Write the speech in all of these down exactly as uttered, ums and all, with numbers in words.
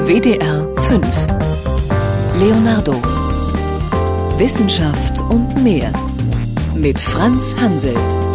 W D R fünf. Leonardo. Wissenschaft und mehr. Mit Franz Hansel.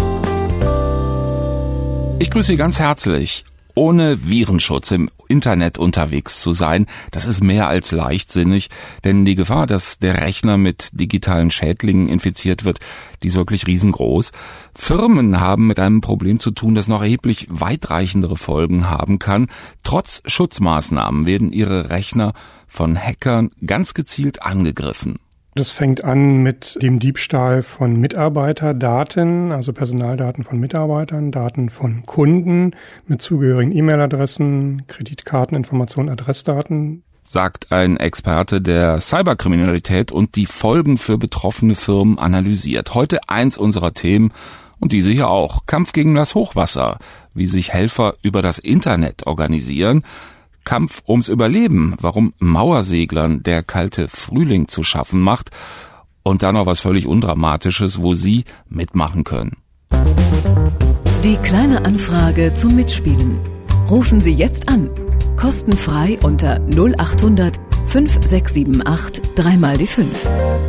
Ich grüße Sie ganz herzlich. Ohne Virenschutz im Internet unterwegs zu sein, das ist mehr als leichtsinnig, denn die Gefahr, dass der Rechner mit digitalen Schädlingen infiziert wird, die ist wirklich riesengroß. Firmen haben mit einem Problem zu tun, das noch erheblich weitreichendere Folgen haben kann. Trotz Schutzmaßnahmen werden ihre Rechner von Hackern ganz gezielt angegriffen. Das fängt an mit dem Diebstahl von Mitarbeiterdaten, also Personaldaten von Mitarbeitern, Daten von Kunden mit zugehörigen E-Mail-Adressen, Kreditkarteninformationen, Adressdaten. Sagt ein Experte, der Cyberkriminalität und die Folgen für betroffene Firmen analysiert. Heute eins unserer Themen und diese hier auch. Kampf gegen das Hochwasser, wie sich Helfer über das Internet organisieren. Kampf ums Überleben, warum Mauerseglern der kalte Frühling zu schaffen macht und dann noch was völlig Undramatisches, wo Sie mitmachen können. Die kleine Anfrage zum Mitspielen. Rufen Sie jetzt an. Kostenfrei unter null acht hundert fünf sechs sieben acht drei mal die fünf.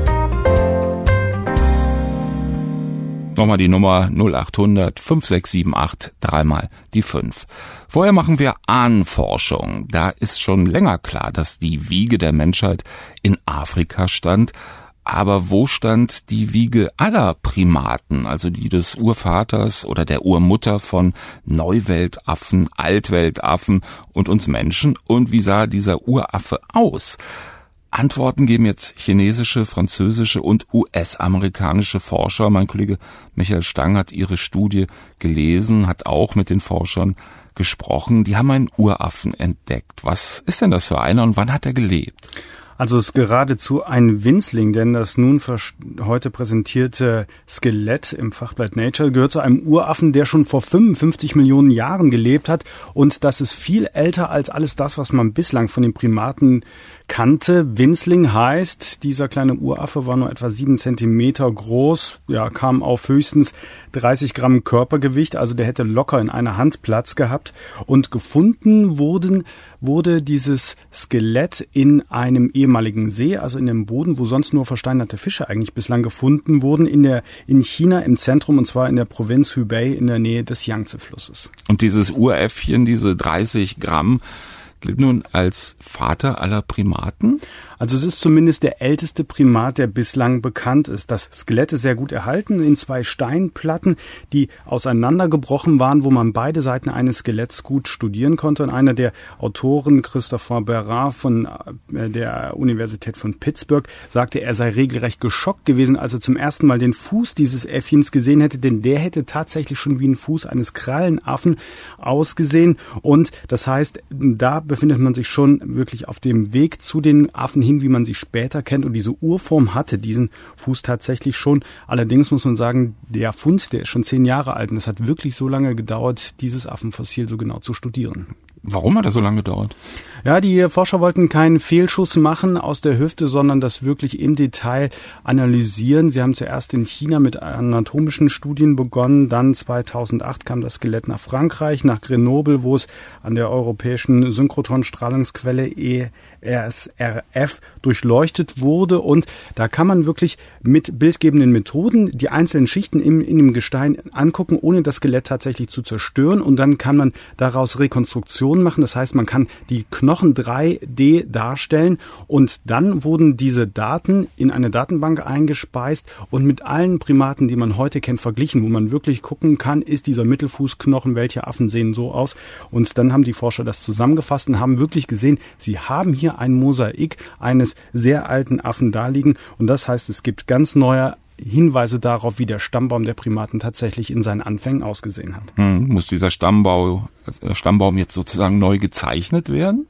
Nochmal die Nummer null acht hundert fünf sechs sieben acht drei mal die fünf. Vorher machen wir Ahnenforschung. Da ist schon länger klar, dass die Wiege der Menschheit in Afrika stand. Aber wo stand die Wiege aller Primaten, also die des Urvaters oder der Urmutter von Neuweltaffen, Altweltaffen und uns Menschen? Und wie sah dieser Uraffe aus? Antworten geben jetzt chinesische, französische und U S-amerikanische Forscher. Mein Kollege Michael Stang hat ihre Studie gelesen, hat auch mit den Forschern gesprochen. Die haben einen Uraffen entdeckt. Was ist denn das für einer und wann hat er gelebt? Also es ist geradezu ein Winzling, denn das nun heute präsentierte Skelett im Fachblatt Nature gehört zu einem Uraffen, der schon vor fünfundfünfzig Millionen Jahren gelebt hat. Und das ist viel älter als alles das, was man bislang von den Primaten kannte. Winzling heißt, dieser kleine Uraffe war nur etwa sieben Zentimeter groß, ja, kam auf höchstens dreißig Gramm Körpergewicht, also der hätte locker in einer Hand Platz gehabt. Und gefunden wurden, wurde dieses Skelett in einem ehemaligen See, also in dem Boden, wo sonst nur versteinerte Fische eigentlich bislang gefunden wurden, in der, in China im Zentrum, und zwar in der Provinz Hubei in der Nähe des Yangtze-Flusses. Und dieses Uräffchen, diese dreißig Gramm, gilt nun als Vater aller Primaten? Also es ist zumindest der älteste Primat, der bislang bekannt ist. Das Skelett ist sehr gut erhalten in zwei Steinplatten, die auseinandergebrochen waren, wo man beide Seiten eines Skeletts gut studieren konnte. Und einer der Autoren, Christopher Berard von der Universität von Pittsburgh, sagte, er sei regelrecht geschockt gewesen, als er zum ersten Mal den Fuß dieses Äffchens gesehen hätte, denn der hätte tatsächlich schon wie ein Fuß eines Krallenaffen ausgesehen. Und das heißt, da befindet man sich schon wirklich auf dem Weg zu den Affen hin, wie man sie später kennt. Und diese Urform hatte diesen Fuß tatsächlich schon. Allerdings muss man sagen, der Fund, der ist schon zehn Jahre alt. Und es hat wirklich so lange gedauert, dieses Affenfossil so genau zu studieren. Warum hat das so lange gedauert? Ja, die Forscher wollten keinen Fehlschuss machen aus der Hüfte, sondern das wirklich im Detail analysieren. Sie haben zuerst in China mit anatomischen Studien begonnen, dann zweitausendacht kam das Skelett nach Frankreich, nach Grenoble, wo es an der europäischen Synchrotron-Strahlungsquelle E S R F durchleuchtet wurde, und da kann man wirklich mit bildgebenden Methoden die einzelnen Schichten im, in dem Gestein angucken, ohne das Skelett tatsächlich zu zerstören, und dann kann man daraus Rekonstruktionen machen. Das heißt, man kann die Knochen drei D darstellen, und dann wurden diese Daten in eine Datenbank eingespeist und mit allen Primaten, die man heute kennt, verglichen, wo man wirklich gucken kann, ist dieser Mittelfußknochen, welche Affen sehen so aus, und dann haben die Forscher das zusammengefasst und haben wirklich gesehen, sie haben hier ein Mosaik eines sehr alten Affen darliegen, und das heißt, es gibt ganz neue Hinweise darauf, wie der Stammbaum der Primaten tatsächlich in seinen Anfängen ausgesehen hat. Hm, muss dieser Stammbaum, Stammbaum jetzt sozusagen neu gezeichnet werden?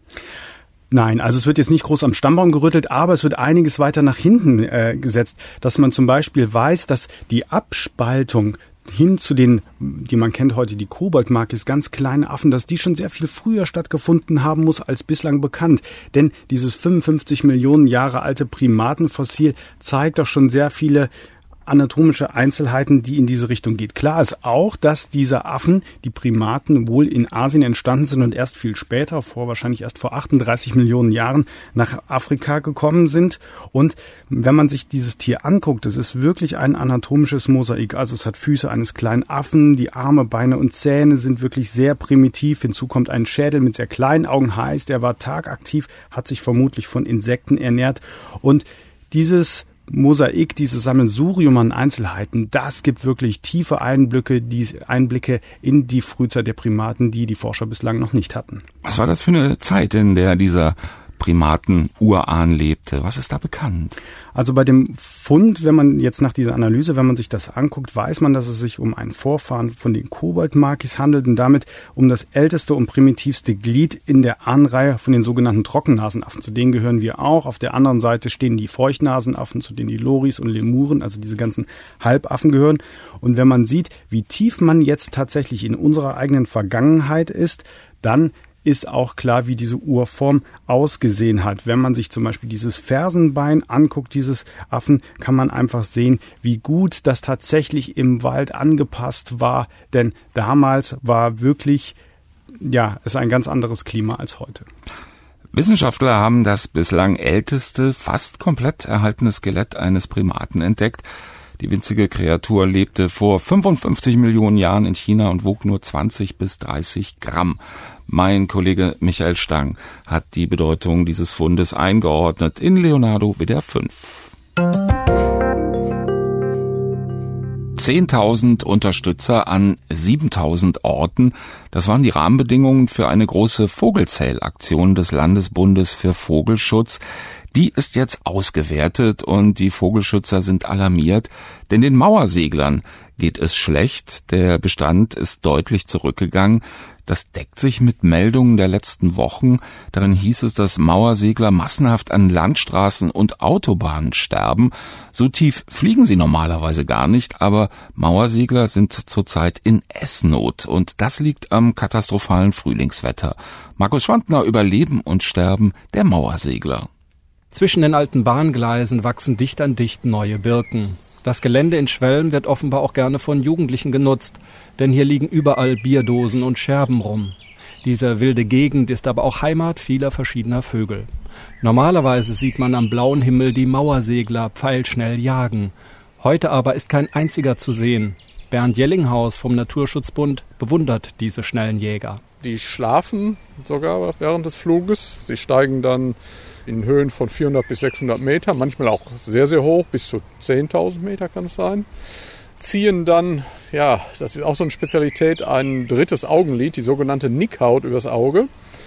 Nein, also es wird jetzt nicht groß am Stammbaum gerüttelt, aber es wird einiges weiter nach hinten äh, gesetzt, dass man zum Beispiel weiß, dass die Abspaltung hin zu den, die man kennt heute, die Koboldmakis, ganz kleine Affen, dass die schon sehr viel früher stattgefunden haben muss als bislang bekannt. Denn dieses fünfundfünfzig Millionen Jahre alte Primatenfossil zeigt doch schon sehr viele anatomische Einzelheiten, die in diese Richtung geht. Klar ist auch, dass diese Affen, die Primaten, wohl in Asien entstanden sind und erst viel später, vor wahrscheinlich erst vor achtunddreißig Millionen Jahren, nach Afrika gekommen sind. Und wenn man sich dieses Tier anguckt, es ist wirklich ein anatomisches Mosaik. Also es hat Füße eines kleinen Affen, die Arme, Beine und Zähne sind wirklich sehr primitiv. Hinzu kommt ein Schädel mit sehr kleinen Augen, heißt, er war tagaktiv, hat sich vermutlich von Insekten ernährt. Und dieses Mosaik, dieses Sammelsurium an Einzelheiten, das gibt wirklich tiefe Einblicke, die Einblicke in die Frühzeit der Primaten, die die Forscher bislang noch nicht hatten. Was war das für eine Zeit, in der dieser Primaten-Urahn lebte? Was ist da bekannt? Also bei dem Fund, wenn man jetzt nach dieser Analyse, wenn man sich das anguckt, weiß man, dass es sich um einen Vorfahren von den Koboldmakis handelt und damit um das älteste und primitivste Glied in der Ahnenreihe von den sogenannten Trockennasenaffen. Zu denen gehören wir auch. Auf der anderen Seite stehen die Feuchtnasenaffen, zu denen die Loris und Lemuren, also diese ganzen Halbaffen gehören. Und wenn man sieht, wie tief man jetzt tatsächlich in unserer eigenen Vergangenheit ist, dann ist auch klar, wie diese Urform ausgesehen hat. Wenn man sich zum Beispiel dieses Fersenbein anguckt, dieses Affen, kann man einfach sehen, wie gut das tatsächlich im Wald angepasst war. Denn damals war wirklich, ja, es ein ganz anderes Klima als heute. Wissenschaftler haben das bislang älteste, fast komplett erhaltene Skelett eines Primaten entdeckt. Die winzige Kreatur lebte vor fünfundfünfzig Millionen Jahren in China und wog nur zwanzig bis dreißig Gramm. Mein Kollege Michael Stang hat die Bedeutung dieses Fundes eingeordnet in Leonardo W D R fünf. zehntausend Unterstützer an siebentausend Orten. Das waren die Rahmenbedingungen für eine große Vogelzählaktion des Landesbundes für Vogelschutz. Die ist jetzt ausgewertet und die Vogelschützer sind alarmiert, denn den Mauerseglern geht es schlecht. Der Bestand ist deutlich zurückgegangen. Das deckt sich mit Meldungen der letzten Wochen. Darin hieß es, dass Mauersegler massenhaft an Landstraßen und Autobahnen sterben. So tief fliegen sie normalerweise gar nicht, aber Mauersegler sind zurzeit in Essnot und das liegt am katastrophalen Frühlingswetter. Markus Schwantner über Leben und Sterben der Mauersegler. Zwischen den alten Bahngleisen wachsen dicht an dicht neue Birken. Das Gelände in Schwelm wird offenbar auch gerne von Jugendlichen genutzt, denn hier liegen überall Bierdosen und Scherben rum. Diese wilde Gegend ist aber auch Heimat vieler verschiedener Vögel. Normalerweise sieht man am blauen Himmel die Mauersegler pfeilschnell jagen. Heute aber ist kein einziger zu sehen. Bernd Jellinghaus vom Naturschutzbund bewundert diese schnellen Jäger. Die schlafen sogar während des Fluges. Sie steigen dann in Höhen von vierhundert bis sechshundert Meter, manchmal auch sehr, sehr hoch, bis zu zehntausend Meter kann es sein. Ziehen dann, ja, das ist auch so eine Spezialität, ein drittes Augenlid, die sogenannte Nickhaut übers Auge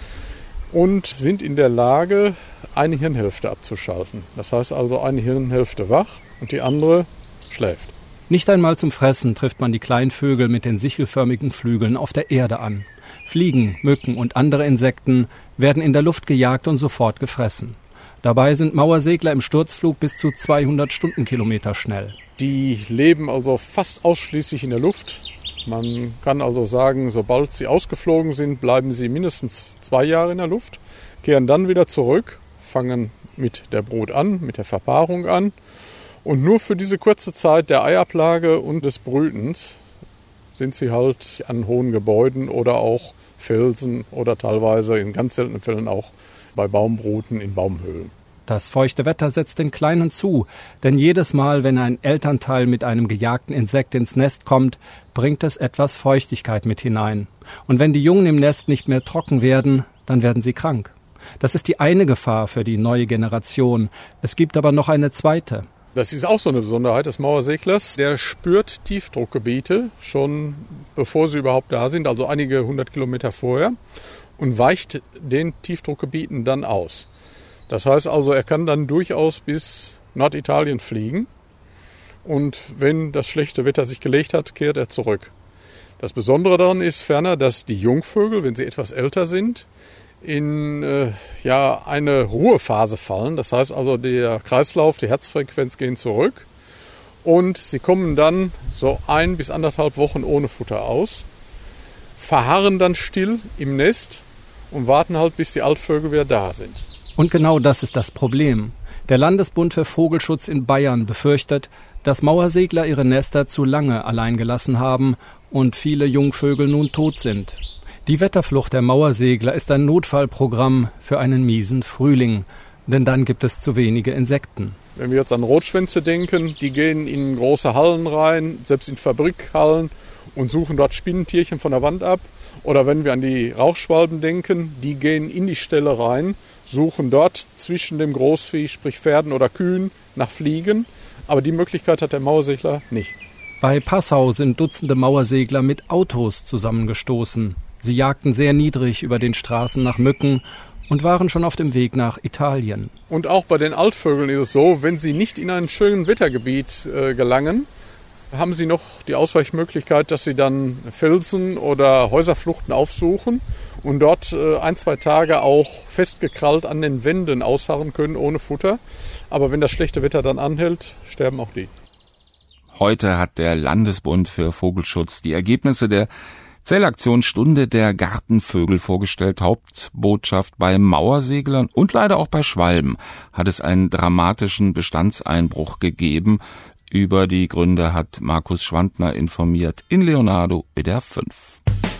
und sind in der Lage, eine Hirnhälfte abzuschalten. Das heißt also, eine Hirnhälfte wach und die andere schläft. Nicht einmal zum Fressen trifft man die kleinen Vögel mit den sichelförmigen Flügeln auf der Erde an. Fliegen, Mücken und andere Insekten werden in der Luft gejagt und sofort gefressen. Dabei sind Mauersegler im Sturzflug bis zu zweihundert Stundenkilometer schnell. Die leben also fast ausschließlich in der Luft. Man kann also sagen, sobald sie ausgeflogen sind, bleiben sie mindestens zwei Jahre in der Luft, kehren dann wieder zurück, fangen mit der Brut an, mit der Verpaarung an. Und nur für diese kurze Zeit der Eiablage und des Brütens sind sie halt an hohen Gebäuden oder auch Felsen oder teilweise in ganz seltenen Fällen auch bei Baumbruten in Baumhöhlen. Das feuchte Wetter setzt den Kleinen zu, denn jedes Mal, wenn ein Elternteil mit einem gejagten Insekt ins Nest kommt, bringt es etwas Feuchtigkeit mit hinein. Und wenn die Jungen im Nest nicht mehr trocken werden, dann werden sie krank. Das ist die eine Gefahr für die neue Generation. Es gibt aber noch eine zweite. Das ist auch so eine Besonderheit des Mauerseglers. Der spürt Tiefdruckgebiete schon bevor sie überhaupt da sind, also einige hundert Kilometer vorher, und weicht den Tiefdruckgebieten dann aus. Das heißt also, er kann dann durchaus bis Norditalien fliegen und wenn das schlechte Wetter sich gelegt hat, kehrt er zurück. Das Besondere daran ist ferner, dass die Jungvögel, wenn sie etwas älter sind, in äh, ja, eine Ruhephase fallen. Das heißt also, der Kreislauf, die Herzfrequenz gehen zurück und sie kommen dann so ein bis anderthalb Wochen ohne Futter aus, verharren dann still im Nest und warten halt, bis die Altvögel wieder da sind. Und genau das ist das Problem. Der Landesbund für Vogelschutz in Bayern befürchtet, dass Mauersegler ihre Nester zu lange allein gelassen haben und viele Jungvögel nun tot sind. Die Wetterflucht der Mauersegler ist ein Notfallprogramm für einen miesen Frühling, denn dann gibt es zu wenige Insekten. Wenn wir jetzt an Rotschwänze denken, die gehen in große Hallen rein, selbst in Fabrikhallen und suchen dort Spinnentierchen von der Wand ab. Oder wenn wir an die Rauchschwalben denken, die gehen in die Ställe rein, suchen dort zwischen dem Großvieh, sprich Pferden oder Kühen, nach Fliegen. Aber die Möglichkeit hat der Mauersegler nicht. Bei Passau sind Dutzende Mauersegler mit Autos zusammengestoßen. Sie jagten sehr niedrig über den Straßen nach Mücken und waren schon auf dem Weg nach Italien. Und auch bei den Altvögeln ist es so, wenn sie nicht in ein schönes Wettergebiet äh, gelangen, haben sie noch die Ausweichmöglichkeit, dass sie dann Felsen oder Häuserfluchten aufsuchen und dort äh, ein, zwei Tage auch festgekrallt an den Wänden ausharren können ohne Futter. Aber wenn das schlechte Wetter dann anhält, sterben auch die. Heute hat der Landesbund für Vogelschutz die Ergebnisse der Zählaktion Stunde der Gartenvögel vorgestellt. Hauptbotschaft bei Mauerseglern und leider auch bei Schwalben hat es einen dramatischen Bestandseinbruch gegeben. Über die Gründe hat Markus Schwandner informiert in Leonardo W D R fünf.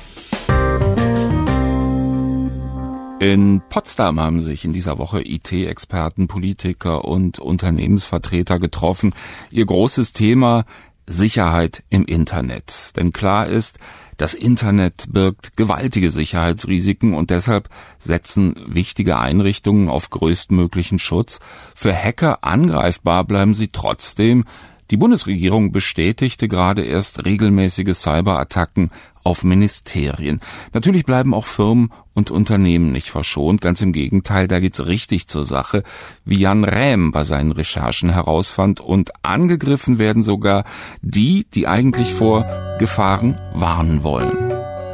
In Potsdam haben sich in dieser Woche I T-Experten, Politiker und Unternehmensvertreter getroffen. Ihr großes Thema: Sicherheit im Internet. Denn klar ist, das Internet birgt gewaltige Sicherheitsrisiken und deshalb setzen wichtige Einrichtungen auf größtmöglichen Schutz. Für Hacker angreifbar bleiben sie trotzdem. Die Bundesregierung bestätigte gerade erst regelmäßige Cyberattacken auf Ministerien. Natürlich bleiben auch Firmen und Unternehmen nicht verschont. Ganz im Gegenteil, da geht's richtig zur Sache, wie Jan Rähm bei seinen Recherchen herausfand. Und angegriffen werden sogar die, die eigentlich vor Gefahren warnen wollen.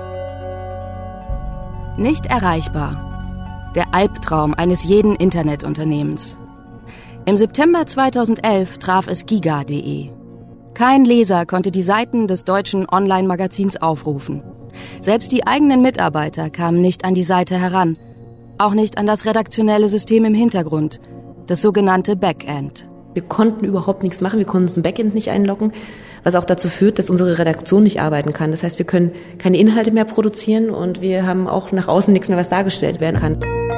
Nicht erreichbar. Der Albtraum eines jeden Internetunternehmens. Im September zweitausendelf traf es giga punkt de. Kein Leser konnte die Seiten des deutschen Online-Magazins aufrufen. Selbst die eigenen Mitarbeiter kamen nicht an die Seite heran. Auch nicht an das redaktionelle System im Hintergrund, das sogenannte Backend. Wir konnten überhaupt nichts machen, wir konnten uns im Backend nicht einloggen, was auch dazu führt, dass unsere Redaktion nicht arbeiten kann. Das heißt, wir können keine Inhalte mehr produzieren und wir haben auch nach außen nichts mehr, was dargestellt werden kann.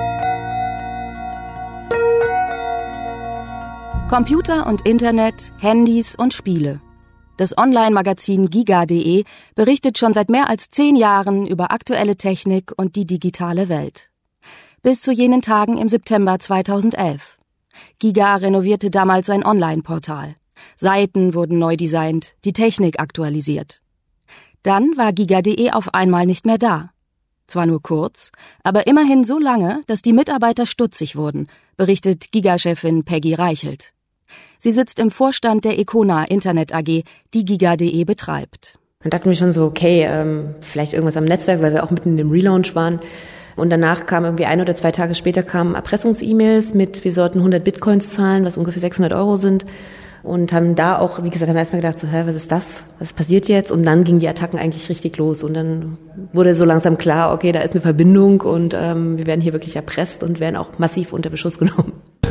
Computer und Internet, Handys und Spiele. Das Online-Magazin giga punkt de berichtet schon seit mehr als zehn Jahren über aktuelle Technik und die digitale Welt. Bis zu jenen Tagen im September zweitausendelf. Giga renovierte damals sein Online-Portal. Seiten wurden neu designt, die Technik aktualisiert. Dann war giga punkt de auf einmal nicht mehr da. Zwar nur kurz, aber immerhin so lange, dass die Mitarbeiter stutzig wurden, berichtet Giga-Chefin Peggy Reichelt. Sie sitzt im Vorstand der Econa Internet A G, die giga punkt de betreibt. Dann dachten wir schon so, okay, ähm, vielleicht irgendwas am Netzwerk, weil wir auch mitten in dem Relaunch waren. Und danach kam irgendwie ein oder zwei Tage später kamen Erpressungs-E-Mails mit, wir sollten hundert Bitcoins zahlen, was ungefähr sechshundert Euro sind. Und haben da auch, wie gesagt, haben erstmal gedacht, so, hä, was ist das? Was passiert jetzt? Und dann gingen die Attacken eigentlich richtig los. Und dann wurde so langsam klar, okay, da ist eine Verbindung und ähm, wir werden hier wirklich erpresst und werden auch massiv unter Beschuss genommen.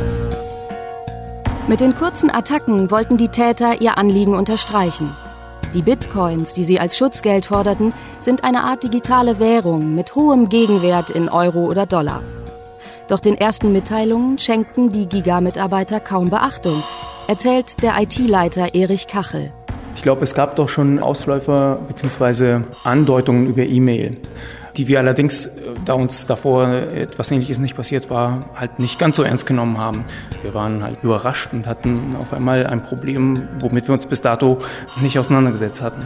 Mit den kurzen Attacken wollten die Täter ihr Anliegen unterstreichen. Die Bitcoins, die sie als Schutzgeld forderten, sind eine Art digitale Währung mit hohem Gegenwert in Euro oder Dollar. Doch den ersten Mitteilungen schenkten die Giga-Mitarbeiter kaum Beachtung, erzählt der I T-Leiter Erich Kachel. Ich glaube, es gab doch schon Ausläufer bzw. Andeutungen über E-Mail, die wir allerdings, da uns davor etwas Ähnliches nicht passiert war, halt nicht ganz so ernst genommen haben. Wir waren halt überrascht und hatten auf einmal ein Problem, womit wir uns bis dato nicht auseinandergesetzt hatten.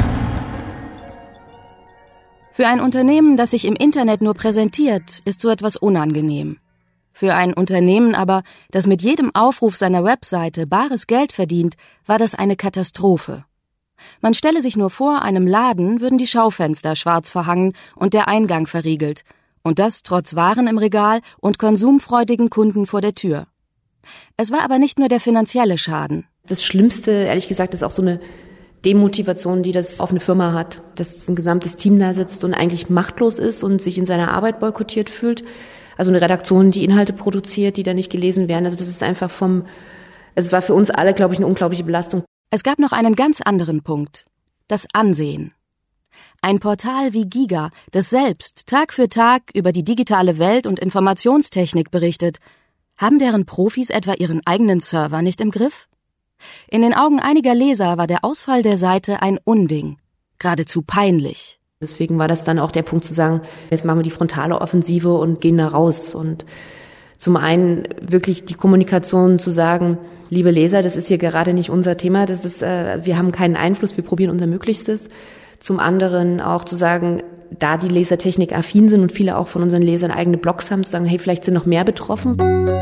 Für ein Unternehmen, das sich im Internet nur präsentiert, ist so etwas unangenehm. Für ein Unternehmen aber, das mit jedem Aufruf seiner Webseite bares Geld verdient, war das eine Katastrophe. Man stelle sich nur vor, einem Laden würden die Schaufenster schwarz verhangen und der Eingang verriegelt. Und das trotz Waren im Regal und konsumfreudigen Kunden vor der Tür. Es war aber nicht nur der finanzielle Schaden. Das Schlimmste, ehrlich gesagt, ist auch so eine Demotivation, die das auf eine Firma hat. Dass ein gesamtes Team da sitzt und eigentlich machtlos ist und sich in seiner Arbeit boykottiert fühlt. Also eine Redaktion, die Inhalte produziert, die dann nicht gelesen werden. Also das ist einfach vom, es war für uns alle, glaube ich, eine unglaubliche Belastung. Es gab noch einen ganz anderen Punkt. Das Ansehen. Ein Portal wie Giga, das selbst Tag für Tag über die digitale Welt und Informationstechnik berichtet, haben deren Profis etwa ihren eigenen Server nicht im Griff? In den Augen einiger Leser war der Ausfall der Seite ein Unding, geradezu peinlich. Deswegen war das dann auch der Punkt zu sagen, jetzt machen wir die frontale Offensive und gehen da raus. Und zum einen wirklich die Kommunikation zu sagen, liebe Leser, das ist hier gerade nicht unser Thema, das ist, äh, wir haben keinen Einfluss, wir probieren unser Möglichstes. Zum anderen auch zu sagen, da die Leser technikaffin sind und viele auch von unseren Lesern eigene Blogs haben, zu sagen, hey, vielleicht sind noch mehr betroffen.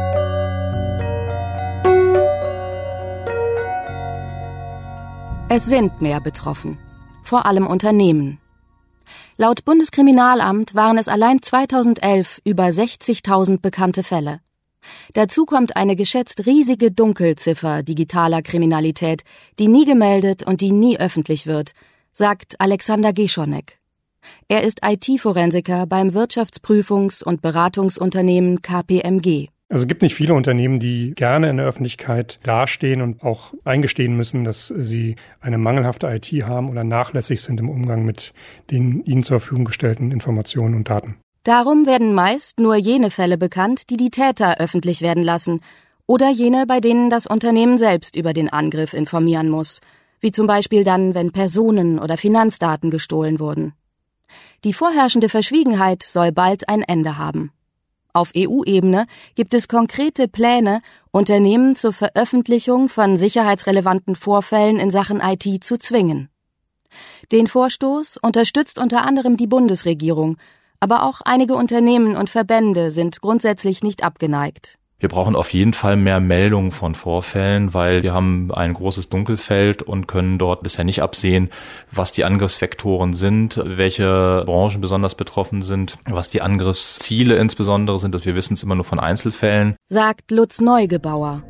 Es sind mehr betroffen, vor allem Unternehmen. Laut Bundeskriminalamt waren es allein zweitausendelf über sechzigtausend bekannte Fälle. Dazu kommt eine geschätzt riesige Dunkelziffer digitaler Kriminalität, die nie gemeldet und die nie öffentlich wird, sagt Alexander Geschonek. Er ist I T-Forensiker beim Wirtschaftsprüfungs- und Beratungsunternehmen K P M G. Also es gibt nicht viele Unternehmen, die gerne in der Öffentlichkeit dastehen und auch eingestehen müssen, dass sie eine mangelhafte I T haben oder nachlässig sind im Umgang mit den ihnen zur Verfügung gestellten Informationen und Daten. Darum werden meist nur jene Fälle bekannt, die die Täter öffentlich werden lassen oder jene, bei denen das Unternehmen selbst über den Angriff informieren muss, wie zum Beispiel dann, wenn Personen- oder Finanzdaten gestohlen wurden. Die vorherrschende Verschwiegenheit soll bald ein Ende haben. Auf E U-Ebene gibt es konkrete Pläne, Unternehmen zur Veröffentlichung von sicherheitsrelevanten Vorfällen in Sachen I T zu zwingen. Den Vorstoß unterstützt unter anderem die Bundesregierung, aber auch einige Unternehmen und Verbände sind grundsätzlich nicht abgeneigt. Wir brauchen auf jeden Fall mehr Meldungen von Vorfällen, weil wir haben ein großes Dunkelfeld und können dort bisher nicht absehen, was die Angriffsvektoren sind, welche Branchen besonders betroffen sind, was die Angriffsziele insbesondere sind, dass wir wissen es immer nur von Einzelfällen. Sagt Lutz Neugebauer.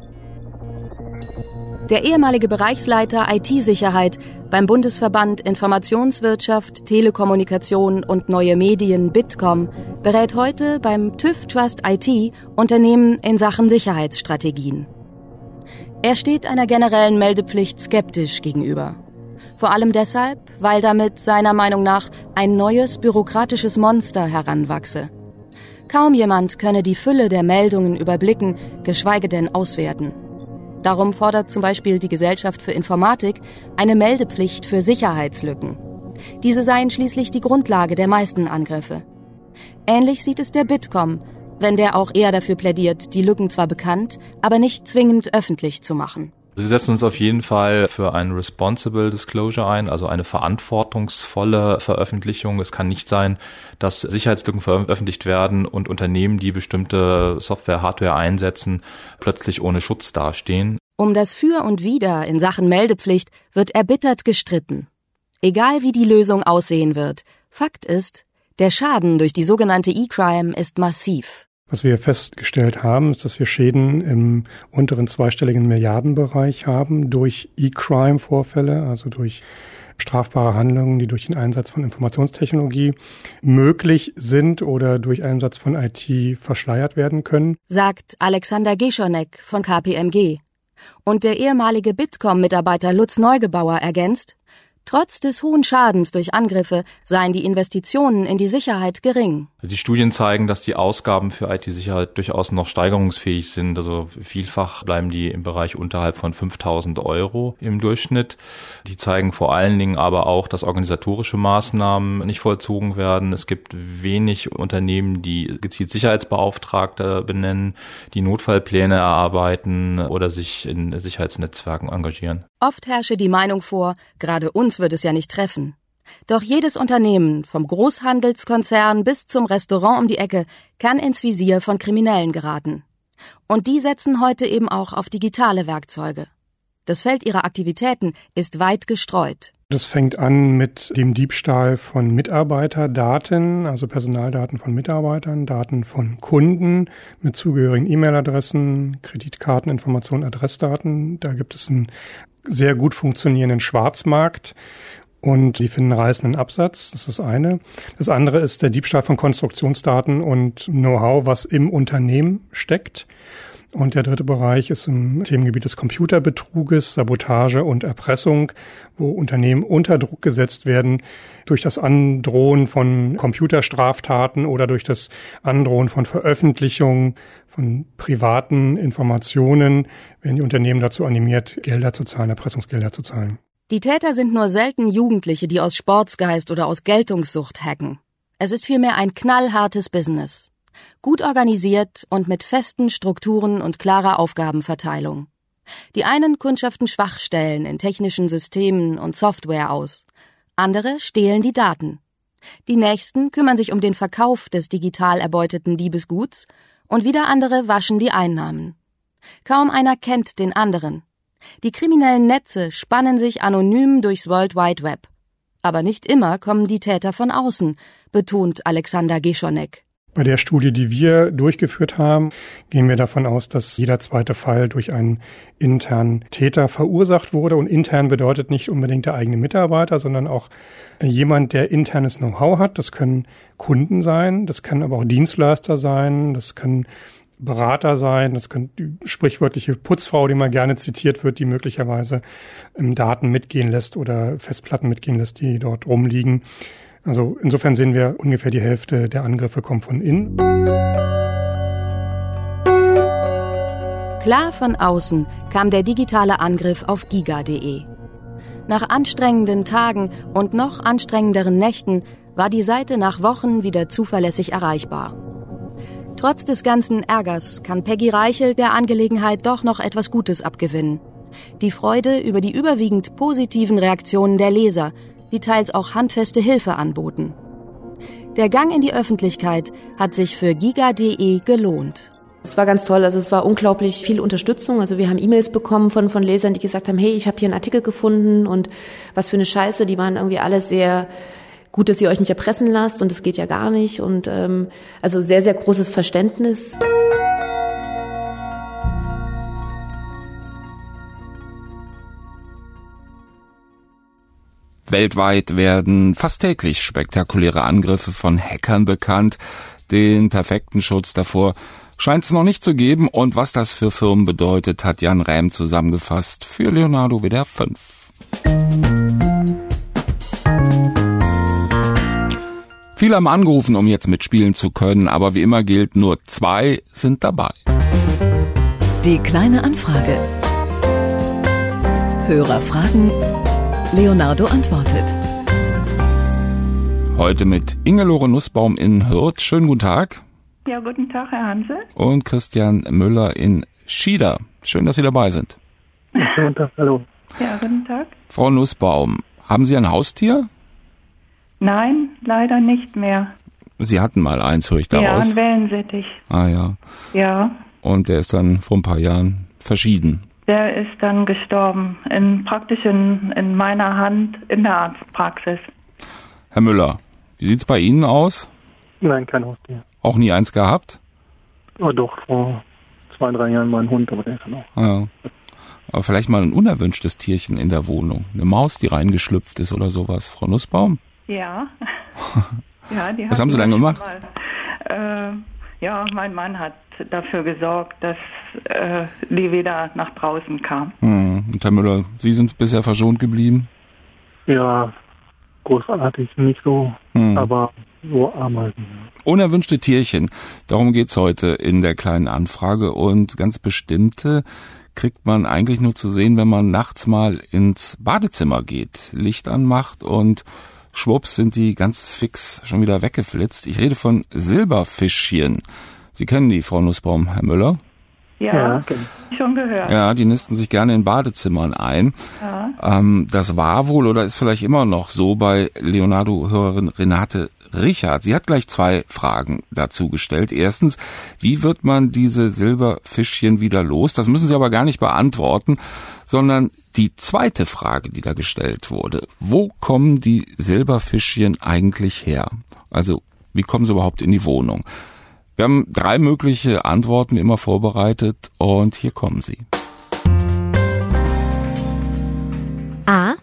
Der ehemalige Bereichsleiter I T-Sicherheit beim Bundesverband Informationswirtschaft, Telekommunikation und Neue Medien Bitkom berät heute beim TÜV Trust I T Unternehmen in Sachen Sicherheitsstrategien. Er steht einer generellen Meldepflicht skeptisch gegenüber. Vor allem deshalb, weil damit seiner Meinung nach ein neues bürokratisches Monster heranwachse. Kaum jemand könne die Fülle der Meldungen überblicken, geschweige denn auswerten. Darum fordert zum Beispiel die Gesellschaft für Informatik eine Meldepflicht für Sicherheitslücken. Diese seien schließlich die Grundlage der meisten Angriffe. Ähnlich sieht es der Bitkom, wenn der auch eher dafür plädiert, die Lücken zwar bekannt, aber nicht zwingend öffentlich zu machen. Wir setzen uns auf jeden Fall für ein Responsible Disclosure ein, also eine verantwortungsvolle Veröffentlichung. Es kann nicht sein, dass Sicherheitslücken veröffentlicht werden und Unternehmen, die bestimmte Software, Hardware einsetzen, plötzlich ohne Schutz dastehen. Um das Für und Wider in Sachen Meldepflicht wird erbittert gestritten. Egal wie die Lösung aussehen wird, Fakt ist, der Schaden durch die sogenannte E-Crime ist massiv. Was wir festgestellt haben, ist, dass wir Schäden im unteren zweistelligen Milliardenbereich haben durch E-Crime-Vorfälle, also durch strafbare Handlungen, die durch den Einsatz von Informationstechnologie möglich sind oder durch Einsatz von I T verschleiert werden können. Sagt Alexander Geschonek von K P M G. Und der ehemalige Bitkom-Mitarbeiter Lutz Neugebauer ergänzt, trotz des hohen Schadens durch Angriffe seien die Investitionen in die Sicherheit gering. Die Studien zeigen, dass die Ausgaben für I T-Sicherheit durchaus noch steigerungsfähig sind. Also vielfach bleiben die im Bereich unterhalb von fünftausend Euro im Durchschnitt. Die zeigen vor allen Dingen aber auch, dass organisatorische Maßnahmen nicht vollzogen werden. Es gibt wenig Unternehmen, die gezielt Sicherheitsbeauftragte benennen, die Notfallpläne erarbeiten oder sich in Sicherheitsnetzwerken engagieren. Oft herrsche die Meinung vor, gerade uns wird es ja nicht treffen. Doch jedes Unternehmen, vom Großhandelskonzern bis zum Restaurant um die Ecke, kann ins Visier von Kriminellen geraten. Und die setzen heute eben auch auf digitale Werkzeuge. Das Feld ihrer Aktivitäten ist weit gestreut. Das fängt an mit dem Diebstahl von Mitarbeiterdaten, also Personaldaten von Mitarbeitern, Daten von Kunden mit zugehörigen E-Mail-Adressen, Kreditkarteninformationen, Adressdaten. Da gibt es einen sehr gut funktionierenden Schwarzmarkt. und sie finden reißenden Absatz. Das ist das eine. Das andere ist der Diebstahl von Konstruktionsdaten und Know-how, was im Unternehmen steckt. Und der dritte Bereich ist im Themengebiet des Computerbetruges, Sabotage und Erpressung, wo Unternehmen unter Druck gesetzt werden durch das Androhen von Computerstraftaten oder durch das Androhen von Veröffentlichungen von privaten Informationen, werden die Unternehmen dazu animiert, Gelder zu zahlen, Erpressungsgelder zu zahlen. Die Täter sind nur selten Jugendliche, die aus Sportsgeist oder aus Geltungssucht hacken. Es ist vielmehr ein knallhartes Business. Gut organisiert und mit festen Strukturen und klarer Aufgabenverteilung. Die einen kundschaften Schwachstellen in technischen Systemen und Software aus. Andere stehlen die Daten. Die nächsten kümmern sich um den Verkauf des digital erbeuteten Diebesguts und wieder andere waschen die Einnahmen. Kaum einer kennt den anderen. Die kriminellen Netze spannen sich anonym durchs World Wide Web. Aber nicht immer kommen die Täter von außen, betont Alexander Geschonek. Bei der Studie, die wir durchgeführt haben, gehen wir davon aus, dass jeder zweite Fall durch einen internen Täter verursacht wurde. Und intern bedeutet nicht unbedingt der eigene Mitarbeiter, sondern auch jemand, der internes Know-how hat. Das können Kunden sein, das können aber auch Dienstleister sein, das können Berater sein, das kann die sprichwörtliche Putzfrau, die mal gerne zitiert wird, die möglicherweise Daten mitgehen lässt oder Festplatten mitgehen lässt, die dort rumliegen. Also insofern sehen wir, ungefähr die Hälfte der Angriffe kommt von innen. Klar von außen kam der digitale Angriff auf giga punkt de. Nach anstrengenden Tagen und noch anstrengenderen Nächten war die Seite nach Wochen wieder zuverlässig erreichbar. Trotz des ganzen Ärgers kann Peggy Reichel der Angelegenheit doch noch etwas Gutes abgewinnen. Die Freude über die überwiegend positiven Reaktionen der Leser, die teils auch handfeste Hilfe anboten. Der Gang in die Öffentlichkeit hat sich für giga punkt de gelohnt. Es war ganz toll, also es war unglaublich viel Unterstützung. Also wir haben E-Mails bekommen von von Lesern, die gesagt haben, hey, ich habe hier einen Artikel gefunden und was für eine Scheiße. Die waren irgendwie alle sehr gut, dass ihr euch nicht erpressen lasst und das geht ja gar nicht. Und ähm, also sehr, sehr großes Verständnis. Weltweit werden fast täglich spektakuläre Angriffe von Hackern bekannt. Den perfekten Schutz davor scheint es noch nicht zu geben. Und was das für Firmen bedeutet, hat Jan Rähm zusammengefasst für Leonardo W D R fünf. Viele haben angerufen, um jetzt mitspielen zu können, aber wie immer gilt, nur zwei sind dabei. Die kleine Anfrage. Hörer fragen, Leonardo antwortet. Heute mit Ingelore Nussbaum in Hürth. Schönen guten Tag. Ja, guten Tag, Herr Hansel. Und Christian Müller in Schieder. Schön, dass Sie dabei sind. Ja, guten Tag, hallo. Ja, guten Tag. Frau Nussbaum, haben Sie ein Haustier? Nein, leider nicht mehr. Sie hatten mal eins, höre ich daraus. Ja, ein Wellensittich. Ah ja. Ja. Und der ist dann vor ein paar Jahren verschieden. Der ist dann gestorben, in praktisch in, in meiner Hand in der Arztpraxis. Herr Müller, wie sieht's bei Ihnen aus? Nein, kein Haustier. Auch nie eins gehabt? Oh, doch, vor zwei, drei Jahren mal ein Hund, aber der ist dann auch. Ah, ja. Aber vielleicht mal ein unerwünschtes Tierchen in der Wohnung. Eine Maus, die reingeschlüpft ist oder sowas. Frau Nussbaum? Ja. Ja, die Was haben Sie dann gemacht? Mal, äh, ja, mein Mann hat dafür gesorgt, dass äh, die wieder nach draußen kam. Hm. Und Herr Müller, Sie sind bisher verschont geblieben? Ja, großartig nicht so, hm. aber nur Ameisen. Unerwünschte Tierchen, darum geht's heute in der kleinen Anfrage. Und ganz bestimmte kriegt man eigentlich nur zu sehen, wenn man nachts mal ins Badezimmer geht, Licht anmacht und schwupps sind die ganz fix schon wieder weggeflitzt. Ich rede von Silberfischchen. Sie kennen die, Frau Nussbaum, Herr Müller? Ja, ja, okay. Schon gehört. Ja, die nisten sich gerne in Badezimmern ein. Ja. Ähm, das war wohl oder ist vielleicht immer noch so bei Leonardo-Hörerin Renate Richard. Sie hat gleich zwei Fragen dazu gestellt. Erstens, wie wird man diese Silberfischchen wieder los? Das müssen Sie aber gar nicht beantworten, sondern die zweite Frage, die da gestellt wurde. Wo kommen die Silberfischchen eigentlich her? Also, wie kommen sie überhaupt in die Wohnung? Wir haben drei mögliche Antworten wie immer vorbereitet und hier kommen sie. A.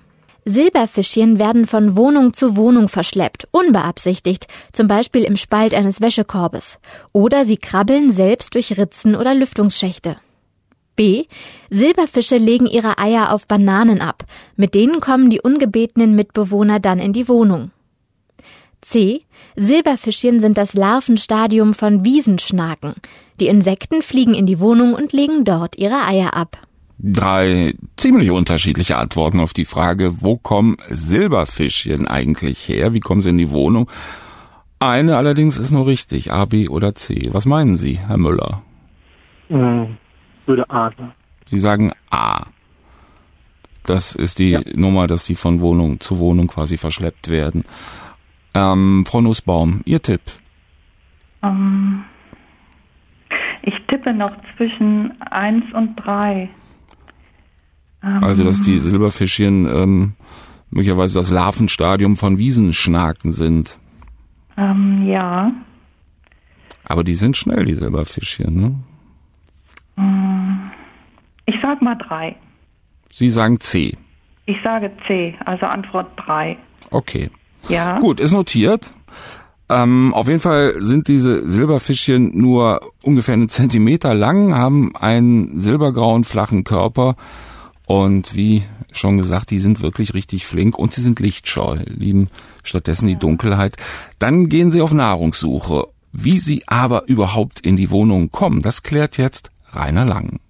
Silberfischchen werden von Wohnung zu Wohnung verschleppt, unbeabsichtigt, zum Beispiel im Spalt eines Wäschekorbes. Oder sie krabbeln selbst durch Ritzen oder Lüftungsschächte. B. Silberfische legen ihre Eier auf Bananen ab. Mit denen kommen die ungebetenen Mitbewohner dann in die Wohnung. C. Silberfischchen sind das Larvenstadium von Wiesenschnaken. Die Insekten fliegen in die Wohnung und legen dort ihre Eier ab. Drei ziemlich unterschiedliche Antworten auf die Frage, wo kommen Silberfischchen eigentlich her? Wie kommen sie in die Wohnung? Eine allerdings ist nur richtig, A, B oder C. Was meinen Sie, Herr Müller? Hm, würde A sein. Sie sagen A. Das ist die ja. Nummer, dass sie von Wohnung zu Wohnung quasi verschleppt werden. Ähm, Frau Nussbaum, Ihr Tipp? Um, ich tippe noch zwischen eins und drei. Also, dass die Silberfischchen ähm, möglicherweise das Larvenstadium von Wiesenschnaken sind. Ähm, ja. Aber die sind schnell, die Silberfischchen, ne? Ich sag mal drei. Sie sagen C. Ich sage C, also Antwort drei. Okay. Ja. Gut, ist notiert. Ähm, auf jeden Fall sind diese Silberfischchen nur ungefähr einen Zentimeter lang, haben einen silbergrauen, flachen Körper. Und wie schon gesagt, die sind wirklich richtig flink und sie sind lichtscheu, lieben stattdessen die Dunkelheit. Dann gehen sie auf Nahrungssuche. Wie sie aber überhaupt in die Wohnung kommen, das klärt jetzt Rainer Lang.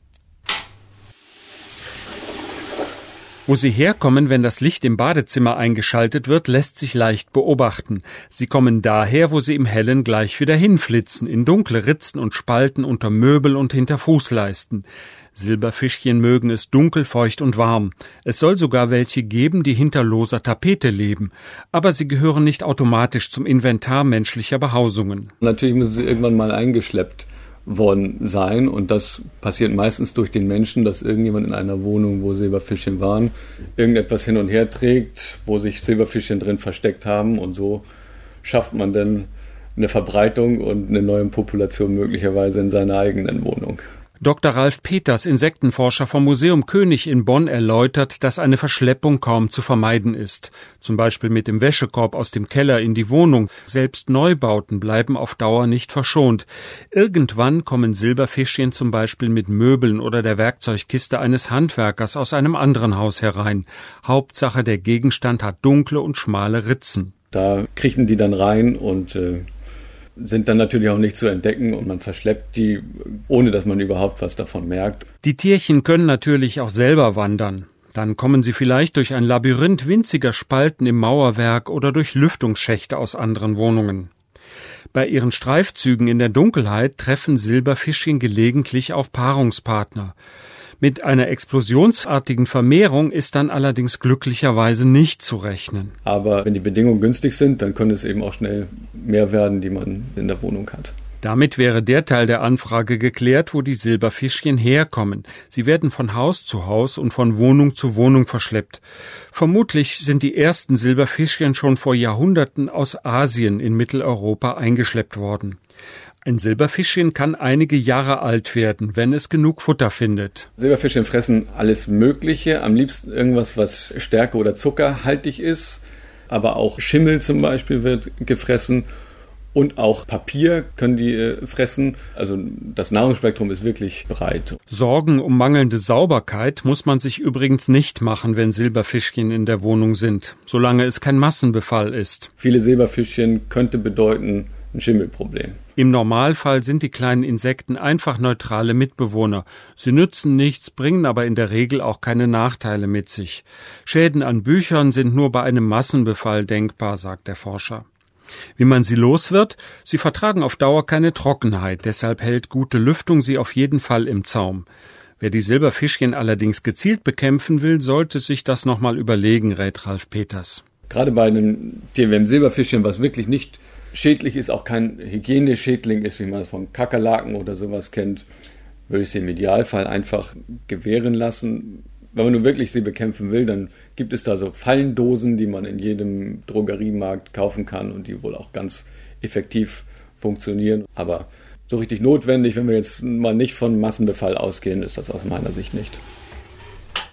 Wo sie herkommen, wenn das Licht im Badezimmer eingeschaltet wird, lässt sich leicht beobachten. Sie kommen daher, wo sie im Hellen gleich wieder hinflitzen, in dunkle Ritzen und Spalten unter Möbel und hinter Fußleisten. Silberfischchen mögen es dunkel, feucht und warm. Es soll sogar welche geben, die hinter loser Tapete leben. Aber sie gehören nicht automatisch zum Inventar menschlicher Behausungen. Natürlich müssen sie irgendwann mal eingeschleppt worden sein. Und das passiert meistens durch den Menschen, dass irgendjemand in einer Wohnung, wo Silberfischchen waren, irgendetwas hin und her trägt, wo sich Silberfischchen drin versteckt haben. Und so schafft man dann eine Verbreitung und eine neue Population möglicherweise in seiner eigenen Wohnung. Doktor Ralf Peters, Insektenforscher vom Museum König in Bonn, erläutert, dass eine Verschleppung kaum zu vermeiden ist. Zum Beispiel mit dem Wäschekorb aus dem Keller in die Wohnung. Selbst Neubauten bleiben auf Dauer nicht verschont. Irgendwann kommen Silberfischchen zum Beispiel mit Möbeln oder der Werkzeugkiste eines Handwerkers aus einem anderen Haus herein. Hauptsache, der Gegenstand hat dunkle und schmale Ritzen. Da kriechen die dann rein und äh sind dann natürlich auch nicht zu entdecken und man verschleppt die, ohne dass man überhaupt was davon merkt. Die Tierchen können natürlich auch selber wandern. Dann kommen sie vielleicht durch ein Labyrinth winziger Spalten im Mauerwerk oder durch Lüftungsschächte aus anderen Wohnungen. Bei ihren Streifzügen in der Dunkelheit treffen Silberfischchen gelegentlich auf Paarungspartner. Mit einer explosionsartigen Vermehrung ist dann allerdings glücklicherweise nicht zu rechnen. Aber wenn die Bedingungen günstig sind, dann können es eben auch schnell mehr werden, die man in der Wohnung hat. Damit wäre der Teil der Anfrage geklärt, wo die Silberfischchen herkommen. Sie werden von Haus zu Haus und von Wohnung zu Wohnung verschleppt. Vermutlich sind die ersten Silberfischchen schon vor Jahrhunderten aus Asien in Mitteleuropa eingeschleppt worden. Ein Silberfischchen kann einige Jahre alt werden, wenn es genug Futter findet. Silberfischchen fressen alles Mögliche, am liebsten irgendwas, was stärke- oder zuckerhaltig ist. Aber auch Schimmel zum Beispiel wird gefressen und auch Papier können die äh, fressen. Also das Nahrungsspektrum ist wirklich breit. Sorgen um mangelnde Sauberkeit muss man sich übrigens nicht machen, wenn Silberfischchen in der Wohnung sind, solange es kein Massenbefall ist. Viele Silberfischchen könnte bedeuten ein Schimmelproblem. Im Normalfall sind die kleinen Insekten einfach neutrale Mitbewohner. Sie nützen nichts, bringen aber in der Regel auch keine Nachteile mit sich. Schäden an Büchern sind nur bei einem Massenbefall denkbar, sagt der Forscher. Wie man sie los wird? Sie vertragen auf Dauer keine Trockenheit, deshalb hält gute Lüftung sie auf jeden Fall im Zaum. Wer die Silberfischchen allerdings gezielt bekämpfen will, sollte sich das nochmal überlegen, rät Ralf Peters. Gerade bei einem Tier wie einem Silberfischchen, was wirklich nicht schädlich ist, auch kein Hygieneschädling ist, wie man es von Kakerlaken oder sowas kennt, würde ich sie im Idealfall einfach gewähren lassen. Wenn man nun wirklich sie bekämpfen will, dann gibt es da so Fallendosen, die man in jedem Drogeriemarkt kaufen kann und die wohl auch ganz effektiv funktionieren. Aber so richtig notwendig, wenn wir jetzt mal nicht von Massenbefall ausgehen, ist das aus meiner Sicht nicht.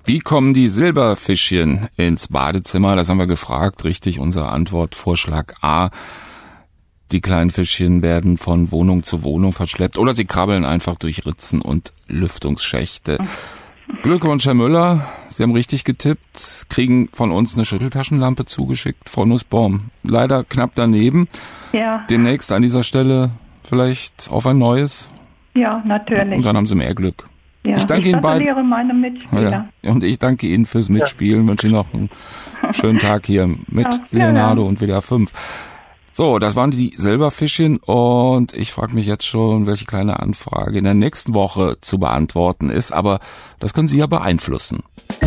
Wie kommen die Silberfischchen ins Badezimmer? Das haben wir gefragt. Richtig, unsere Antwort, Vorschlag A. Die kleinen Fischchen werden von Wohnung zu Wohnung verschleppt oder sie krabbeln einfach durch Ritzen und Lüftungsschächte. Glückwunsch, Herr Müller. Sie haben richtig getippt, kriegen von uns eine Schütteltaschenlampe zugeschickt. Frau Nussbaum, leider knapp daneben. Ja. Demnächst an dieser Stelle vielleicht auf ein neues. Ja, natürlich. Und dann haben Sie mehr Glück. Ja, ich danke ich Ihnen beiden. gratuliere meine Mitspieler. Ja. Und ich danke Ihnen fürs Mitspielen. Wünsche Ihnen noch einen schönen Tag hier mit Ja, Leonardo ja. und W D R fünf. So, das waren die Silberfischchen und ich frage mich jetzt schon, welche kleine Anfrage in der nächsten Woche zu beantworten ist, aber das können Sie ja beeinflussen.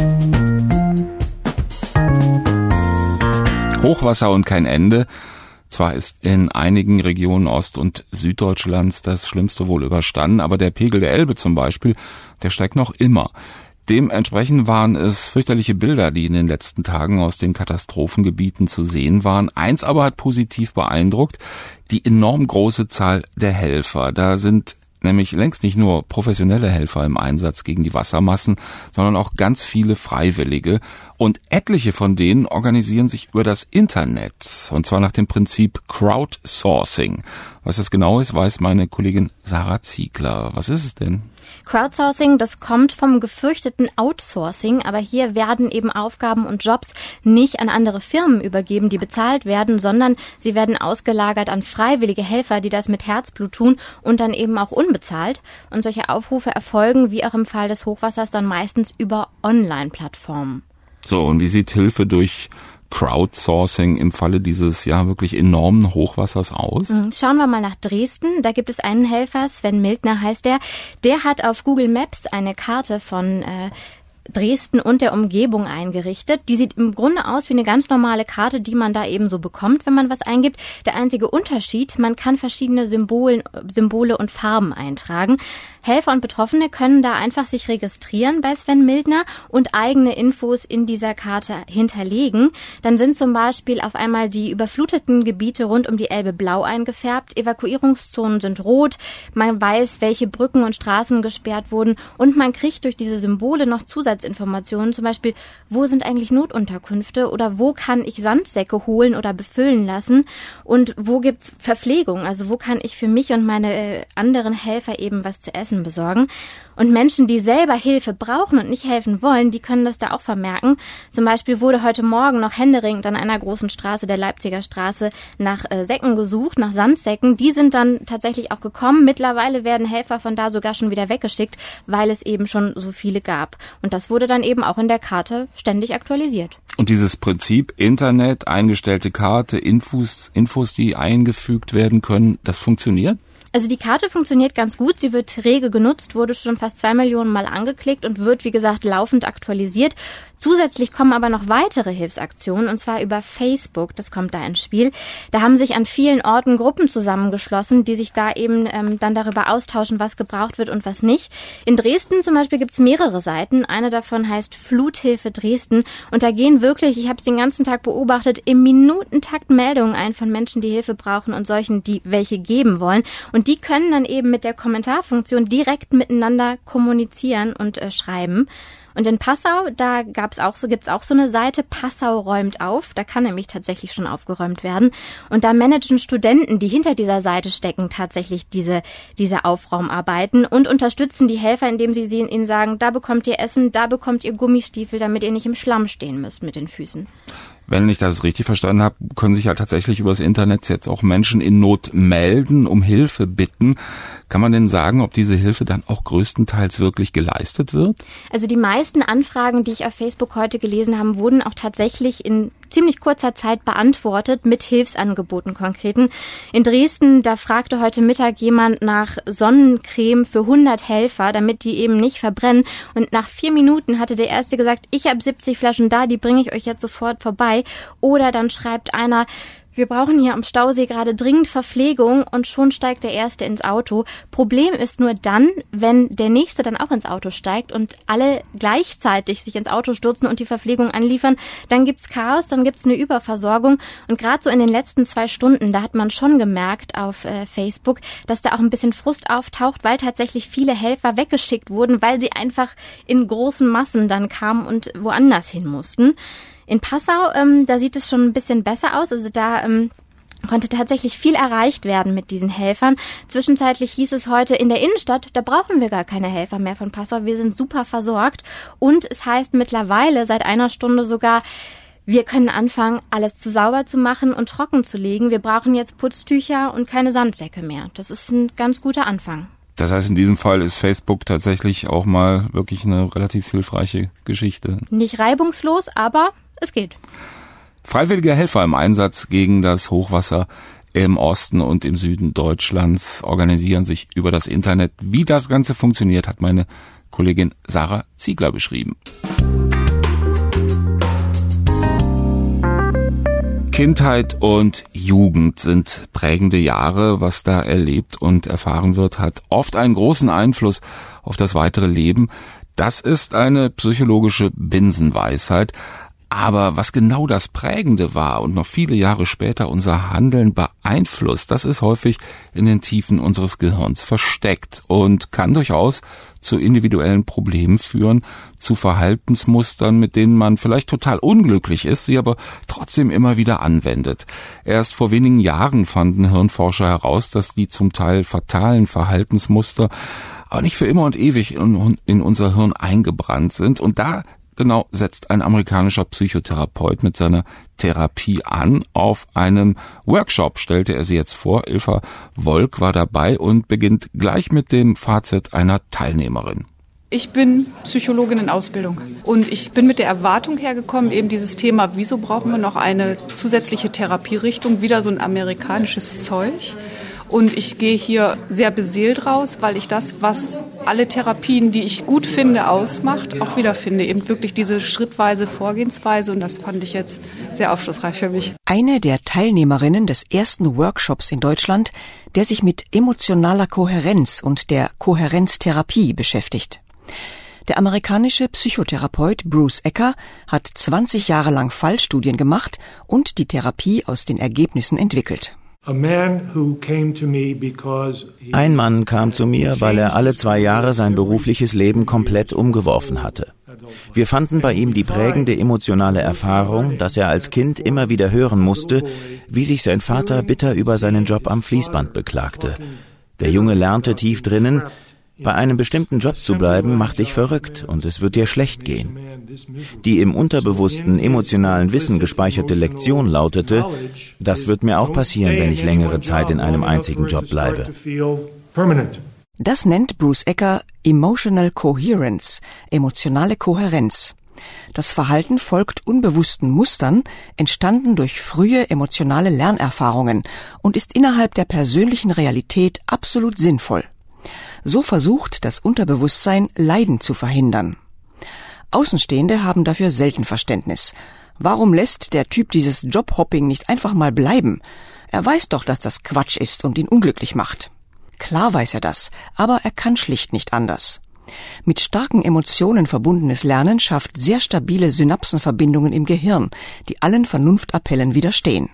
Hochwasser und kein Ende. Zwar ist in einigen Regionen Ost- und Süddeutschlands das Schlimmste wohl überstanden, aber der Pegel der Elbe zum Beispiel, der steigt noch immer. Dementsprechend waren es fürchterliche Bilder, die in den letzten Tagen aus den Katastrophengebieten zu sehen waren. Eins aber hat positiv beeindruckt, die enorm große Zahl der Helfer. Da sind nämlich längst nicht nur professionelle Helfer im Einsatz gegen die Wassermassen, sondern auch ganz viele Freiwillige. Und etliche von denen organisieren sich über das Internet. Und zwar nach dem Prinzip Crowdsourcing. Was das genau ist, weiß meine Kollegin Sarah Ziegler. Was ist es denn? Crowdsourcing, das kommt vom gefürchteten Outsourcing, aber hier werden eben Aufgaben und Jobs nicht an andere Firmen übergeben, die bezahlt werden, sondern sie werden ausgelagert an freiwillige Helfer, die das mit Herzblut tun und dann eben auch unbezahlt. Und solche Aufrufe erfolgen, wie auch im Fall des Hochwassers, dann meistens über Online-Plattformen. So, und wie sieht Hilfe durch Crowdsourcing im Falle dieses ja wirklich enormen Hochwassers aus? Schauen wir mal nach Dresden. Da gibt es einen Helfer, Sven Mildner heißt der. Der hat auf Google Maps eine Karte von äh, Dresden und der Umgebung eingerichtet. Die sieht im Grunde aus wie eine ganz normale Karte, die man da eben so bekommt, wenn man was eingibt. Der einzige Unterschied, man kann verschiedene Symbolen, Symbole und Farben eintragen. Helfer und Betroffene können da einfach sich registrieren bei Sven Mildner und eigene Infos in dieser Karte hinterlegen. Dann sind zum Beispiel auf einmal die überfluteten Gebiete rund um die Elbe blau eingefärbt, Evakuierungszonen sind rot, man weiß, welche Brücken und Straßen gesperrt wurden und man kriegt durch diese Symbole noch Zusatzinformationen, zum Beispiel, wo sind eigentlich Notunterkünfte oder wo kann ich Sandsäcke holen oder befüllen lassen und wo gibt's Verpflegung, also wo kann ich für mich und meine äh, anderen Helfer eben was zu essen besorgen. Und Menschen, die selber Hilfe brauchen und nicht helfen wollen, die können das da auch vermerken. Zum Beispiel wurde heute Morgen noch händeringend an einer großen Straße, der Leipziger Straße, nach äh, Säcken gesucht, nach Sandsäcken. Die sind dann tatsächlich auch gekommen. Mittlerweile werden Helfer von da sogar schon wieder weggeschickt, weil es eben schon so viele gab. Und das wurde dann eben auch in der Karte ständig aktualisiert. Und dieses Prinzip Internet, eingestellte Karte, Infos, Infos, die eingefügt werden können, das funktioniert? Also die Karte funktioniert ganz gut, sie wird rege genutzt, wurde schon fast zwei Millionen Mal angeklickt und wird, wie gesagt, laufend aktualisiert. Zusätzlich kommen aber noch weitere Hilfsaktionen, und zwar über Facebook, das kommt da ins Spiel. Da haben sich an vielen Orten Gruppen zusammengeschlossen, die sich da eben ähm, dann darüber austauschen, was gebraucht wird und was nicht. In Dresden zum Beispiel gibt's mehrere Seiten, eine davon heißt Fluthilfe Dresden und da gehen wirklich, ich habe es den ganzen Tag beobachtet, im Minutentakt Meldungen ein von Menschen, die Hilfe brauchen und solchen, die welche geben wollen. Und die können dann eben mit der Kommentarfunktion direkt miteinander kommunizieren und äh, schreiben. Und in Passau, da gab's auch so, gibt's auch so eine Seite, Passau räumt auf. Da kann nämlich tatsächlich schon aufgeräumt werden. Und da managen Studenten, die hinter dieser Seite stecken, tatsächlich diese, diese Aufraumarbeiten und unterstützen die Helfer, indem sie ihnen sagen, da bekommt ihr Essen, da bekommt ihr Gummistiefel, damit ihr nicht im Schlamm stehen müsst mit den Füßen. Wenn ich das richtig verstanden habe, können sich ja tatsächlich über das Internet jetzt auch Menschen in Not melden, um Hilfe bitten. Kann man denn sagen, ob diese Hilfe dann auch größtenteils wirklich geleistet wird? Also die meisten Anfragen, die ich auf Facebook heute gelesen habe, wurden auch tatsächlich in ziemlich kurzer Zeit beantwortet mit Hilfsangeboten konkreten. In Dresden, da fragte heute Mittag jemand nach Sonnencreme für hundert Helfer, damit die eben nicht verbrennen. Und nach vier Minuten hatte der Erste gesagt, ich habe siebzig Flaschen da, die bringe ich euch jetzt sofort vorbei. Oder dann schreibt einer, Wir brauchen hier am Stausee gerade dringend Verpflegung und schon steigt der Erste ins Auto. Problem ist nur dann, wenn der Nächste dann auch ins Auto steigt und alle gleichzeitig sich ins Auto stürzen und die Verpflegung anliefern, dann gibt's Chaos, dann gibt's eine Überversorgung. Und gerade so in den letzten zwei Stunden, da hat man schon gemerkt auf äh, Facebook, dass da auch ein bisschen Frust auftaucht, weil tatsächlich viele Helfer weggeschickt wurden, weil sie einfach in großen Massen dann kamen und woanders hin mussten. In Passau, ähm, da sieht es schon ein bisschen besser aus. Also da ähm, konnte tatsächlich viel erreicht werden mit diesen Helfern. Zwischenzeitlich hieß es heute in der Innenstadt, da brauchen wir gar keine Helfer mehr von Passau. Wir sind super versorgt. Und es heißt mittlerweile seit einer Stunde sogar, wir können anfangen, alles zu sauber zu machen und trocken zu legen. Wir brauchen jetzt Putztücher und keine Sandsäcke mehr. Das ist ein ganz guter Anfang. Das heißt, in diesem Fall ist Facebook tatsächlich auch mal wirklich eine relativ hilfreiche Geschichte. Nicht reibungslos, aber es geht. Freiwillige Helfer im Einsatz gegen das Hochwasser im Osten und im Süden Deutschlands organisieren sich über das Internet. Wie das Ganze funktioniert, hat meine Kollegin Sarah Ziegler beschrieben. Kindheit und Jugend sind prägende Jahre. Was da erlebt und erfahren wird, hat oft einen großen Einfluss auf das weitere Leben. Das ist eine psychologische Binsenweisheit. Aber was genau das Prägende war und noch viele Jahre später unser Handeln beeinflusst, das ist häufig in den Tiefen unseres Gehirns versteckt und kann durchaus zu individuellen Problemen führen, zu Verhaltensmustern, mit denen man vielleicht total unglücklich ist, sie aber trotzdem immer wieder anwendet. Erst vor wenigen Jahren fanden Hirnforscher heraus, dass die zum Teil fatalen Verhaltensmuster aber nicht für immer und ewig in, in unser Hirn eingebrannt sind. Und da genau setzt ein amerikanischer Psychotherapeut mit seiner Therapie an. Auf einem Workshop stellte er sie jetzt vor. Ilva Wolk war dabei und beginnt gleich mit dem Fazit einer Teilnehmerin. Ich bin Psychologin in Ausbildung und ich bin mit der Erwartung hergekommen, eben dieses Thema, wieso brauchen wir noch eine zusätzliche Therapierichtung, wieder so ein amerikanisches Zeug. Und ich gehe hier sehr beseelt raus, weil ich das, was alle Therapien, die ich gut finde, ausmacht, auch wieder finde. Eben wirklich diese schrittweise Vorgehensweise und das fand ich jetzt sehr aufschlussreich für mich. Eine der Teilnehmerinnen des ersten Workshops in Deutschland, der sich mit emotionaler Kohärenz und der Kohärenztherapie beschäftigt. Der amerikanische Psychotherapeut Bruce Ecker hat zwanzig Jahre lang Fallstudien gemacht und die Therapie aus den Ergebnissen entwickelt. Ein Mann kam zu mir, weil er alle zwei Jahre sein berufliches Leben komplett umgeworfen hatte. Wir fanden bei ihm die prägende emotionale Erfahrung, dass er als Kind immer wieder hören musste, wie sich sein Vater bitter über seinen Job am Fließband beklagte. Der Junge lernte tief drinnen, bei einem bestimmten Job zu bleiben, macht dich verrückt und es wird dir schlecht gehen. Die im unterbewussten emotionalen Wissen gespeicherte Lektion lautete, das wird mir auch passieren, wenn ich längere Zeit in einem einzigen Job bleibe. Das nennt Bruce Ecker Emotional Coherence, emotionale Kohärenz. Das Verhalten folgt unbewussten Mustern, entstanden durch frühe emotionale Lernerfahrungen und ist innerhalb der persönlichen Realität absolut sinnvoll. So versucht das Unterbewusstsein, Leiden zu verhindern. Außenstehende haben dafür selten Verständnis. Warum lässt der Typ dieses Jobhopping nicht einfach mal bleiben? Er weiß doch, dass das Quatsch ist und ihn unglücklich macht. Klar weiß er das, aber er kann schlicht nicht anders. Mit starken Emotionen verbundenes Lernen schafft sehr stabile Synapsenverbindungen im Gehirn, die allen Vernunftappellen widerstehen.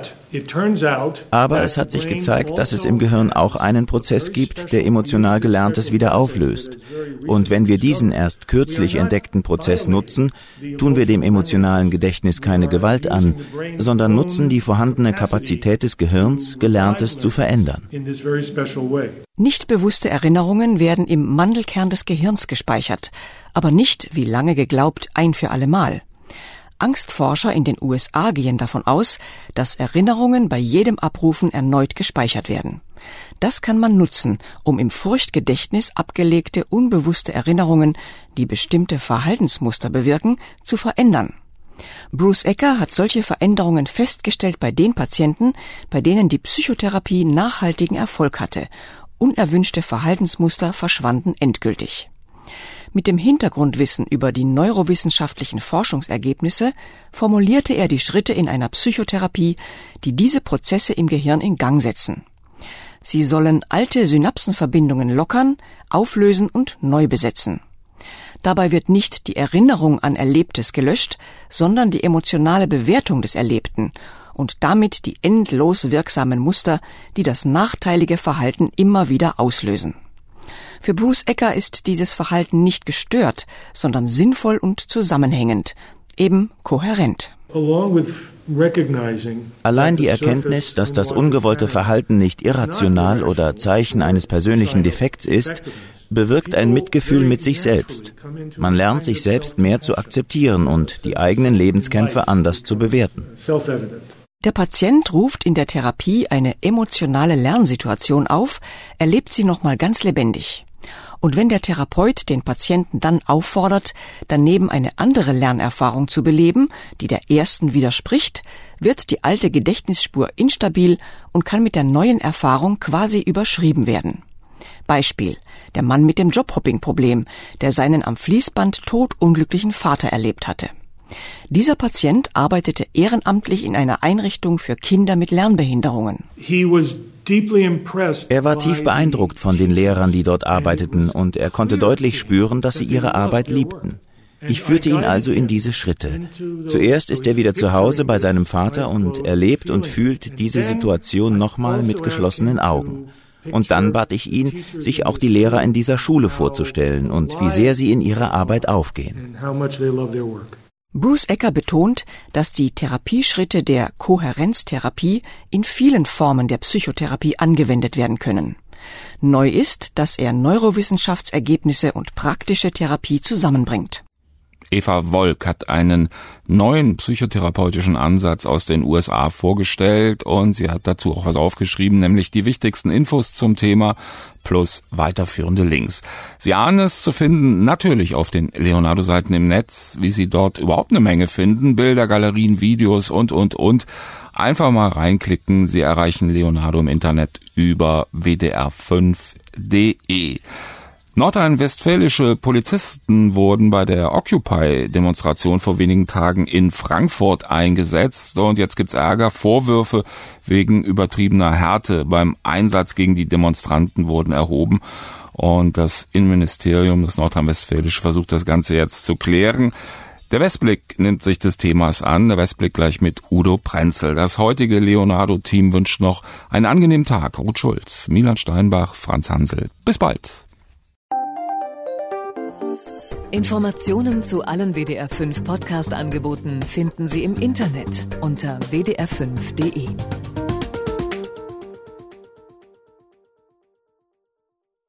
Aber es hat sich gezeigt, dass es im Gehirn auch einen Prozess gibt, der emotional Gelerntes wieder auflöst. Und wenn wir diesen erst kürzlich entdeckten Prozess nutzen, tun wir dem emotionalen Gedächtnis keine Gewalt an, sondern nutzen die vorhandene Kapazität des Gehirns, Gelerntes zu verändern. Nicht bewusste Erinnerungen werden im Mandelkern des Gehirns gespeichert, aber nicht, wie lange geglaubt, ein für alle Mal. Angstforscher in den U S A gehen davon aus, dass Erinnerungen bei jedem Abrufen erneut gespeichert werden. Das kann man nutzen, um im Furchtgedächtnis abgelegte, unbewusste Erinnerungen, die bestimmte Verhaltensmuster bewirken, zu verändern. Bruce Ecker hat solche Veränderungen festgestellt bei den Patienten, bei denen die Psychotherapie nachhaltigen Erfolg hatte. Unerwünschte Verhaltensmuster verschwanden endgültig. Mit dem Hintergrundwissen über die neurowissenschaftlichen Forschungsergebnisse formulierte er die Schritte in einer Psychotherapie, die diese Prozesse im Gehirn in Gang setzen. Sie sollen alte Synapsenverbindungen lockern, auflösen und neu besetzen. Dabei wird nicht die Erinnerung an Erlebtes gelöscht, sondern die emotionale Bewertung des Erlebten und damit die endlos wirksamen Muster, die das nachteilige Verhalten immer wieder auslösen. Für Bruce Ecker ist dieses Verhalten nicht gestört, sondern sinnvoll und zusammenhängend, eben kohärent. Allein die Erkenntnis, dass das ungewollte Verhalten nicht irrational oder Zeichen eines persönlichen Defekts ist, bewirkt ein Mitgefühl mit sich selbst. Man lernt, sich selbst mehr zu akzeptieren und die eigenen Lebenskämpfe anders zu bewerten. Der Patient ruft in der Therapie eine emotionale Lernsituation auf, erlebt sie nochmal ganz lebendig. Und wenn der Therapeut den Patienten dann auffordert, daneben eine andere Lernerfahrung zu beleben, die der ersten widerspricht, wird die alte Gedächtnisspur instabil und kann mit der neuen Erfahrung quasi überschrieben werden. Beispiel: Der Mann mit dem Jobhopping-Problem, der seinen am Fließband todunglücklichen Vater erlebt hatte. Dieser Patient arbeitete ehrenamtlich in einer Einrichtung für Kinder mit Lernbehinderungen. Er war tief beeindruckt von den Lehrern, die dort arbeiteten, und er konnte deutlich spüren, dass sie ihre Arbeit liebten. Ich führte ihn also in diese Schritte. Zuerst ist er wieder zu Hause bei seinem Vater und erlebt und fühlt diese Situation nochmal mit geschlossenen Augen. Und dann bat ich ihn, sich auch die Lehrer in dieser Schule vorzustellen und wie sehr sie in ihrer Arbeit aufgehen. Bruce Ecker betont, dass die Therapieschritte der Kohärenztherapie in vielen Formen der Psychotherapie angewendet werden können. Neu ist, dass er Neurowissenschaftsergebnisse und praktische Therapie zusammenbringt. Eva Wolk hat einen neuen psychotherapeutischen Ansatz aus den U S A vorgestellt und sie hat dazu auch was aufgeschrieben, nämlich die wichtigsten Infos zum Thema plus weiterführende Links. Sie ahnen es zu finden, natürlich auf den Leonardo-Seiten im Netz, wie Sie dort überhaupt eine Menge finden, Bilder, Galerien, Videos und, und, und. Einfach mal reinklicken, Sie erreichen Leonardo im Internet über w d r fünf punkt d e. Nordrhein-westfälische Polizisten wurden bei der Occupy-Demonstration vor wenigen Tagen in Frankfurt eingesetzt und jetzt gibt's Ärger. Vorwürfe wegen übertriebener Härte beim Einsatz gegen die Demonstranten wurden erhoben und das Innenministerium, das Nordrhein-Westfälische, versucht das Ganze jetzt zu klären. Der Westblick nimmt sich des Themas an, der Westblick gleich mit Udo Prenzel. Das heutige Leonardo-Team wünscht noch einen angenehmen Tag. Ruth Schulz, Milan Steinbach, Franz Hansel. Bis bald. Informationen zu allen W D R fünf Podcast-Angeboten finden Sie im Internet unter w d r fünf punkt d e.